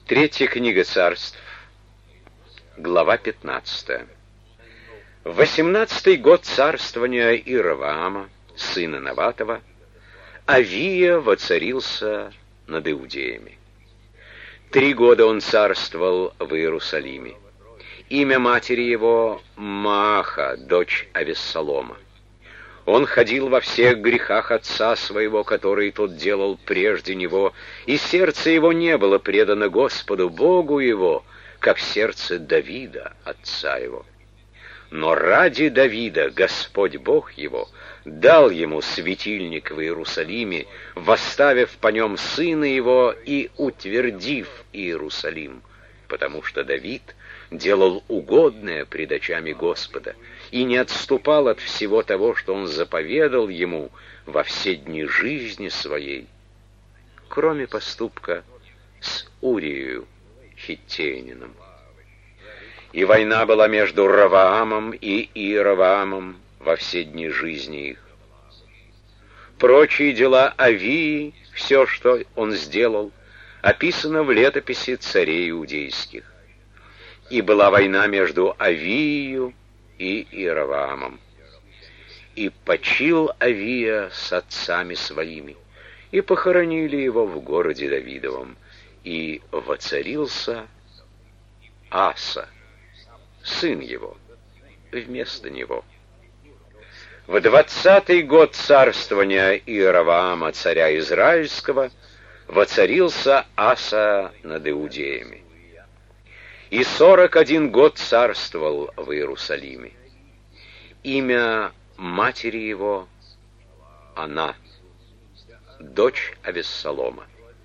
Третья книга Царств, глава 15. В 18-й год царствования Иеровоама, сына Наватова, Авия воцарился над иудеями. 3 года он царствовал в Иерусалиме. Имя матери его Мааха, дочь Авессалома. Он ходил во всех грехах отца своего, которые тот делал прежде него, и сердце его не было предано Господу Богу его, как сердце Давида, отца его. Но ради Давида Господь Бог его дал ему светильник в Иерусалиме, восставив по нем сына его и утвердив Иерусалим, потому что Давид делал угодное пред очами Господа и не отступал от всего того, что он заповедал ему во все дни жизни своей, кроме поступка с Урией хиттеянином. И война была между Ровоамом и Иеровоамом во все дни жизни их. Прочие дела Авии, все, что он сделал, описано в летописи царей иудейских. И была война между Авией и Иеровоамом. И почил Авия с отцами своими, и похоронили его в городе Давидовом, и воцарился Аса, сын его, вместо него. В 20-й год царствования Иеровоама, царя Израильского, воцарился Аса над иудеями. И 41 год царствовал в Иерусалиме. Имя матери его Ана, дочь Авессалома.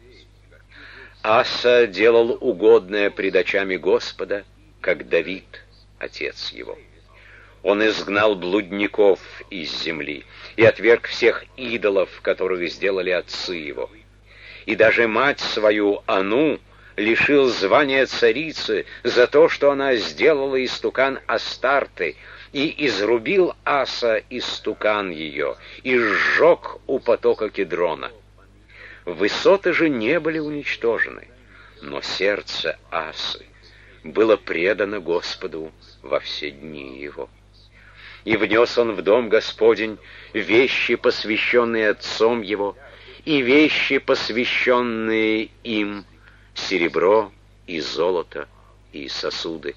Аса делал угодное пред очами Господа, как Давид, отец его. Он изгнал блудников из земли и отверг всех идолов, которых сделали отцы его. И даже мать свою Ану лишил звания царицы за то, что она сделала истукан Астарты, и изрубил Аса истукан ее, и сжег у потока Кедрона. Высоты же не были уничтожены, но сердце Асы было предано Господу во все дни его. И внес он в дом Господень вещи, посвященные отцом его, и вещи, посвященные им, серебро и золото и сосуды.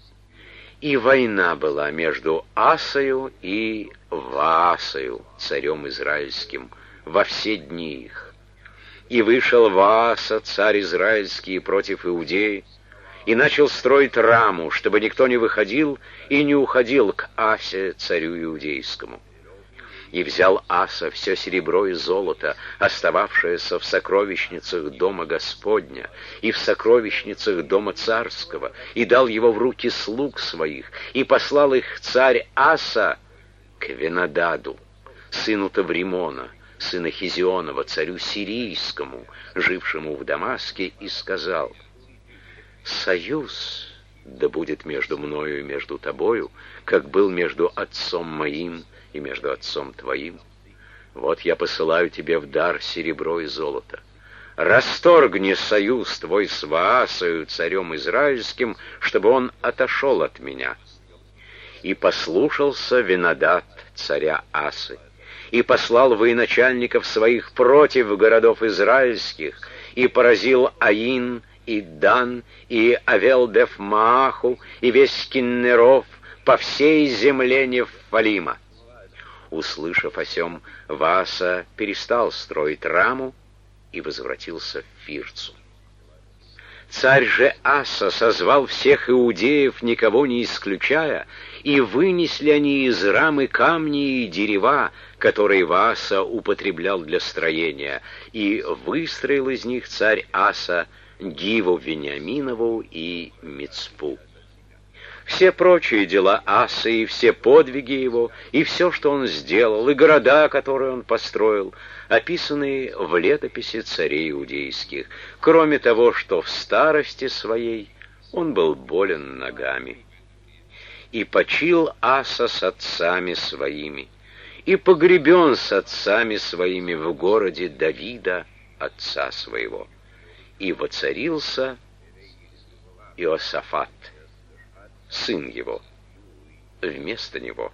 И война была между Асою и Ваасою, царем израильским, во все дни их. И вышел Вааса, царь израильский, против Иудеи, и начал строить Раму, чтобы никто не выходил и не уходил к Асе, царю иудейскому. И взял Аса все серебро и золото, остававшееся в сокровищницах дома Господня и в сокровищницах дома царского, и дал его в руки слуг своих, и послал их царь Аса к Венададу, сыну Тавримона, сына Хизионова, царю сирийскому, жившему в Дамаске, и сказал: «Союз да будет между мною и между тобою, как был между отцом моим и между отцом твоим. Вот я посылаю тебе в дар серебро и золото. Расторгни союз твой с Ваасою, царем израильским, чтобы он отошел от меня». И послушался Венадад, царя Асы, и послал военачальников своих против городов израильских, и поразил Аин, и Дан, и Авел-Беф-Мааху, и весь Киннеров по всей земле Нефалима. Услышав о сем, Вааса перестал строить Раму и возвратился в Фирцу. Царь же Аса созвал всех иудеев, никого не исключая, и вынесли они из Рамы камни и дерева, которые Вааса употреблял для строения, и выстроил из них царь Аса Гиву Вениаминову и Мицпу. Все прочие дела Асы, и все подвиги его, и все, что он сделал, и города, которые он построил, описаны в летописи царей иудейских, кроме того, что в старости своей он был болен ногами. И почил Аса с отцами своими, и погребен с отцами своими в городе Давида, отца своего. И воцарился Иосафат, сын его, вместо него.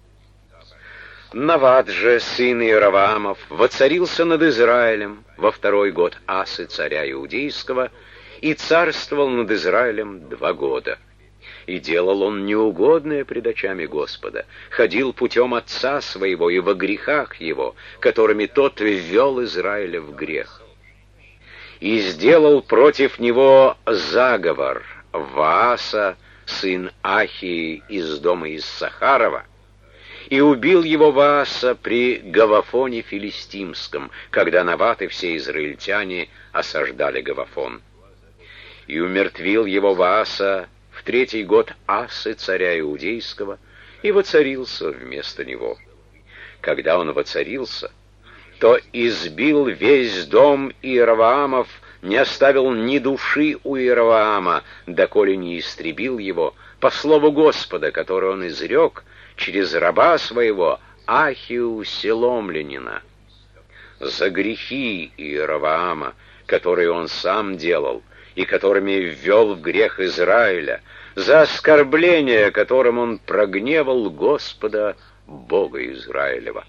Нават же, сын Иераваамов, воцарился над Израилем во 2-й год Асы, царя Иудейского, и царствовал над Израилем 2 года. И делал он неугодное пред очами Господа, ходил путем отца своего и во грехах его, которыми тот ввел Израиля в грех. И сделал против него заговор Вааса, сын Ахии из дома Иссахарова, и убил его Вааса при Гавафоне филистимском, когда Нават и все израильтяне осаждали Гавафон. И умертвил его Вааса в 3-й год Асы, царя Иудейского, и воцарился вместо него. Когда он воцарился, то избил весь дом Иераваамов, не оставил ни души у Иераваама, доколе не истребил его, по слову Господа, которое он изрек через раба своего Ахию Селомлянина. За грехи Иераваама, которые он сам делал, и которыми ввел в грех Израиля, за оскорбление, которым он прогневал Господа, Бога Израилева.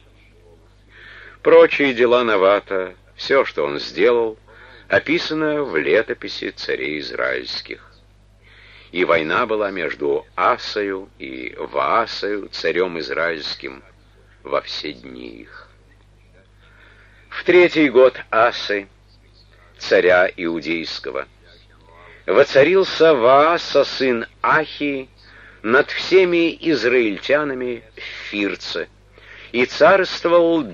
Прочие дела Навата, все, что он сделал, описано в летописи царей израильских. И война была между Асою и Ваасою, царем израильским, во все дни их. В 3-й год Асы, царя Иудейского, воцарился Вааса, сын Ахии, над всеми израильтянами в Фирце, и царствовал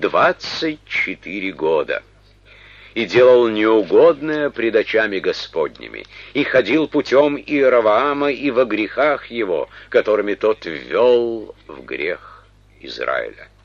24 года, и делал неугодное пред очами Господними, и ходил путем Иераваама и во грехах его, которыми тот ввел в грех Израиля.